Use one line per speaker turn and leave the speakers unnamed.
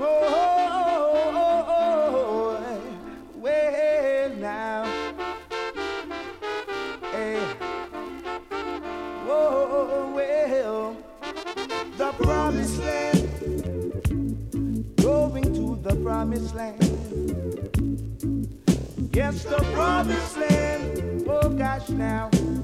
Well now, hey, whoa, well, the promised land, going to the promised land. Yes, the promised land, oh gosh now.